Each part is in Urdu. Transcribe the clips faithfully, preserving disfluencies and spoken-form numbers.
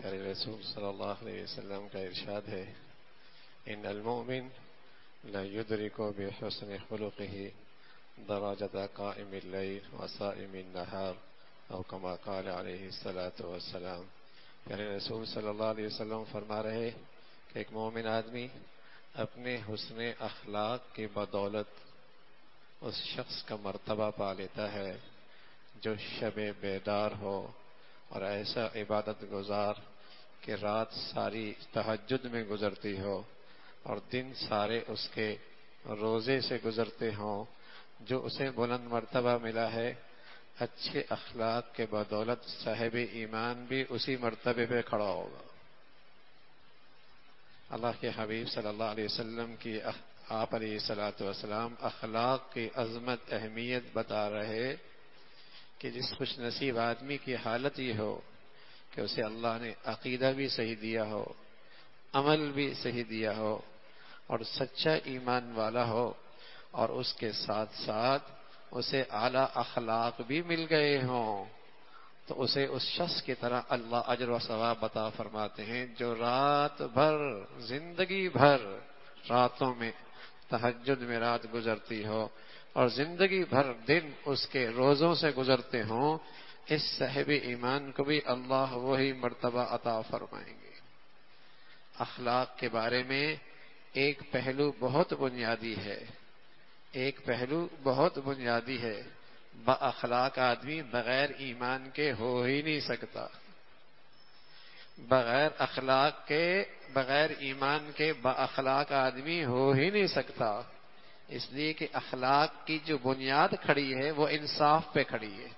پیارے رسول صلی اللہ علیہ وسلم کا ارشاد ہے، ان المؤمن لا يدرك بحسن خلقه درجة قائم الليل وصائم النهار او كما قال علیہ الصلاۃ والسلام۔ پیارے رسول صلی اللہ علیہ وسلم فرما رہے کہ ایک مومن آدمی اپنے حسن اخلاق کی بدولت اس شخص کا مرتبہ پا لیتا ہے جو شب بیدار ہو اور ایسا عبادت گزار کہ رات ساری تہجد میں گزرتی ہو اور دن سارے اس کے روزے سے گزرتے ہوں، جو اسے بلند مرتبہ ملا ہے۔ اچھے اخلاق کے بدولت صاحب ایمان بھی اسی مرتبے پہ کھڑا ہوگا۔ اللہ کے حبیب صلی اللہ علیہ وسلم کی آپ علیہ الصلاۃ والسلام اخلاق کی عظمت اہمیت بتا رہے کہ جس خوش نصیب آدمی کی حالت یہ ہو کہ اسے اللہ نے عقیدہ بھی صحیح دیا ہو، عمل بھی صحیح دیا ہو اور سچا ایمان والا ہو، اور اس کے ساتھ ساتھ اسے اعلیٰ اخلاق بھی مل گئے ہوں، تو اسے اس شخص کی طرح اللہ اجر و ثواب عطا فرماتے ہیں جو رات بھر زندگی بھر راتوں میں تہجد میں رات گزرتی ہو اور زندگی بھر دن اس کے روزوں سے گزرتے ہوں۔ اس صاحب ایمان کو بھی اللہ وہی مرتبہ عطا فرمائیں گے۔ اخلاق کے بارے میں ایک پہلو بہت بنیادی ہے، ایک پہلو بہت بنیادی ہے۔ با اخلاق آدمی بغیر ایمان کے ہو ہی نہیں سکتا، بغیر اخلاق کے بغیر ایمان کے با اخلاق آدمی ہو ہی نہیں سکتا، اس لیے کہ اخلاق کی جو بنیاد کھڑی ہے وہ انصاف پہ کھڑی ہے،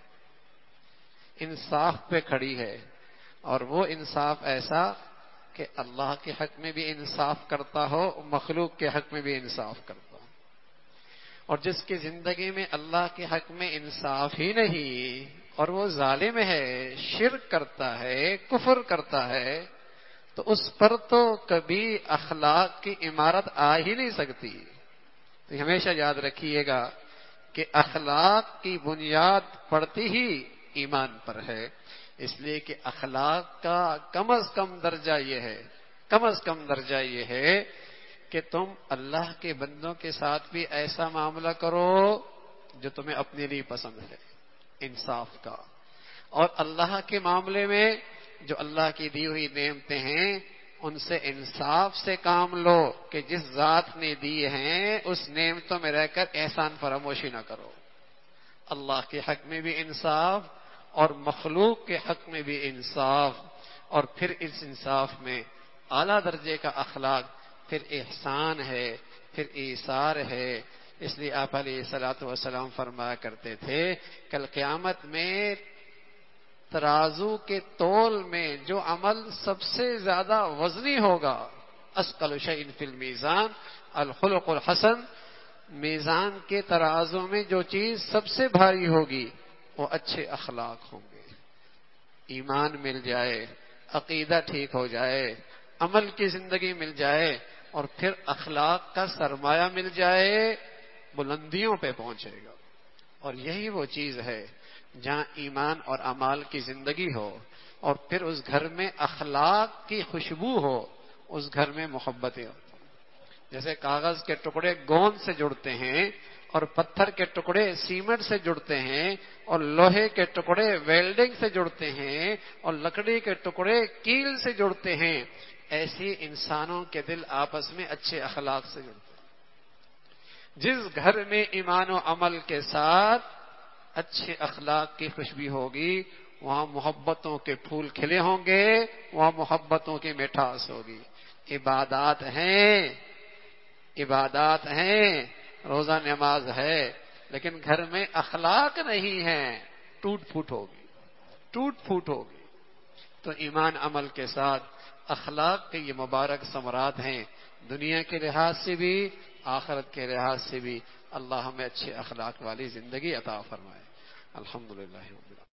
انصاف پہ کھڑی ہے، اور وہ انصاف ایسا کہ اللہ کے حق میں بھی انصاف کرتا ہو، مخلوق کے حق میں بھی انصاف کرتا ہو۔ اور جس کی زندگی میں اللہ کے حق میں انصاف ہی نہیں اور وہ ظالم ہے، شرک کرتا ہے، کفر کرتا ہے، تو اس پر تو کبھی اخلاق کی عمارت آ ہی نہیں سکتی۔ تو ہمیشہ یاد رکھیے گا کہ اخلاق کی بنیاد پڑتی ہی ایمان پر ہے، اس لیے کہ اخلاق کا کم از کم درجہ یہ ہے کم از کم درجہ یہ ہے کہ تم اللہ کے بندوں کے ساتھ بھی ایسا معاملہ کرو جو تمہیں اپنے لیے پسند ہے، انصاف کا، اور اللہ کے معاملے میں جو اللہ کی دی ہوئی نعمتیں ہیں ان سے انصاف سے کام لو کہ جس ذات نے دی ہیں اس نعمتوں میں رہ کر احسان فراموشی نہ کرو۔ اللہ کے حق میں بھی انصاف اور مخلوق کے حق میں بھی انصاف، اور پھر اس انصاف میں اعلیٰ درجے کا اخلاق پھر احسان ہے، پھر ایثار ہے۔ اس لیے آپ علیہ الصلوۃ والسلام فرمایا کرتے تھے کل قیامت میں ترازو کے تول میں جو عمل سب سے زیادہ وزنی ہوگا، اثقل شیء فی المیزان الخلق الحسن، میزان کے ترازو میں جو چیز سب سے بھاری ہوگی وہ اچھے اخلاق ہوں گے۔ ایمان مل جائے، عقیدہ ٹھیک ہو جائے، عمل کی زندگی مل جائے اور پھر اخلاق کا سرمایہ مل جائے، بلندیوں پہ پہنچے گا۔ اور یہی وہ چیز ہے جہاں ایمان اور اعمال کی زندگی ہو اور پھر اس گھر میں اخلاق کی خوشبو ہو، اس گھر میں محبتیں ہو۔ جیسے کاغذ کے ٹکڑے گوند سے جڑتے ہیں اور پتھر کے ٹکڑے سیمنٹ سے جڑتے ہیں اور لوہے کے ٹکڑے ویلڈنگ سے جڑتے ہیں اور لکڑی کے ٹکڑے کیل سے جڑتے ہیں، ایسی انسانوں کے دل آپس میں اچھے اخلاق سے جڑتے ہیں۔ جس گھر میں ایمان و عمل کے ساتھ اچھے اخلاق کی خوشبو ہوگی وہاں محبتوں کے پھول کھلے ہوں گے، وہاں محبتوں کی مٹھاس ہوگی۔ عبادات ہیں عبادات ہیں روزہ نماز ہے، لیکن گھر میں اخلاق نہیں ہے، ٹوٹ پھوٹ ہوگی ٹوٹ پھوٹ ہوگی۔ تو ایمان عمل کے ساتھ اخلاق کے یہ مبارک ثمرات ہیں، دنیا کے لحاظ سے بھی آخرت کے لحاظ سے بھی۔ اللہ ہمیں اچھے اخلاق والی زندگی عطا فرمائے۔ الحمدللہ رب العالمین۔